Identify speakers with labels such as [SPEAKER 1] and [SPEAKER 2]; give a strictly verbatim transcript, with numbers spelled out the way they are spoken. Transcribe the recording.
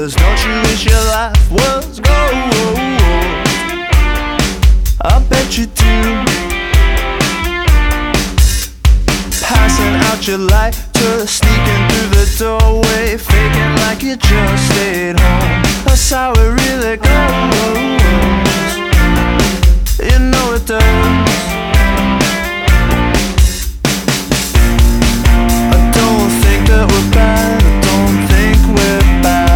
[SPEAKER 1] 'cause don't you wish your life was gold? I bet you do. Passing out your lighter, sneaking through the doorway, faking like you just stayed home. That's how it really goes. You know it does.